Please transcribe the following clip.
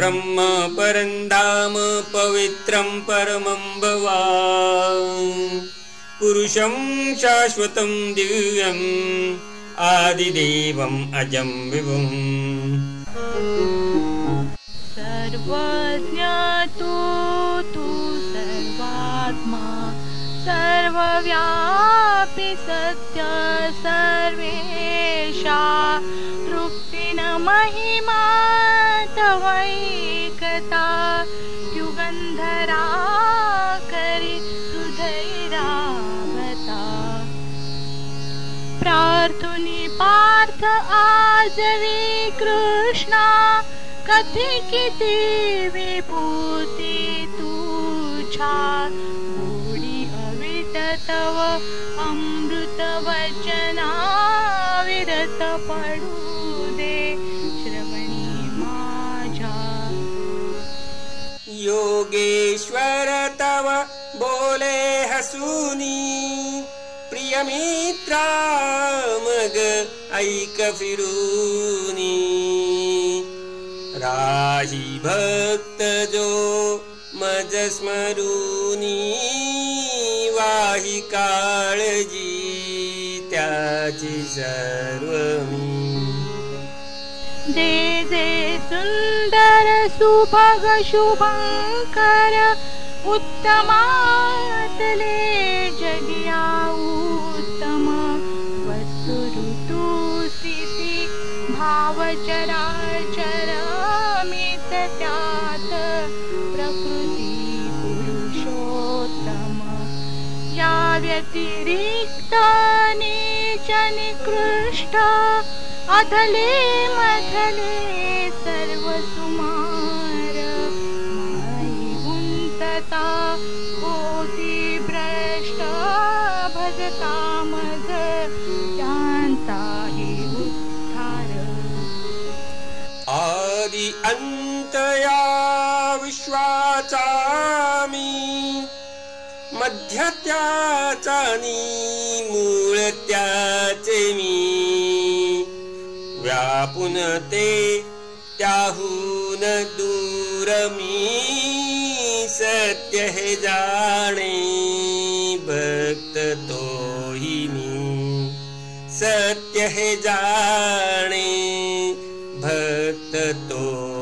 ब्रह्म परं धाम पवित्रं परमं भवान् पुरुषं शाश्वतं दिव्यम् आदिदेवम् अजं विभुम् सर्वज्ञातो तु सर्वात्मा सर्वव्यापी सत्य सर्वेशा तृप्तिन महिमा तवैकता युगंधरा करी हृदयरावता प्रार्थुनी पार्थ आजवी कृष्णा कथी किती विभूती तुझा गोडी अविट तव अमृत वचना विरत पडू दे श्रवणी माझा योगेश्वर तव बोले हसूनी प्रिय मित्रा मग ऐक फिरूनी राही भक्त जो मज स्मरूनी वाही काळजी त्याची सर्वमी दे दे सुंदर सुभग शुभंकर उत्तमातले जगिया उत्तम वस्तु ऋतू स्थिती भाव चराचर मित त्यात प्रकृती पुरुषोत्तम या व्यतिरिक्त नीच निकृष्ट अधले मधले सर्व सुमार माई गुंतता होती भ्रष्ट भजता मज त्यांचा हे उद्धार आदि अंत या विश्वाचा मी मध्य त्याचा नि मूळ त्याचे मी व्यापून ते त्याहून दूर मी सत्य हे जाणे भक्त तोही मी सत्य हे जाणे भक्त तो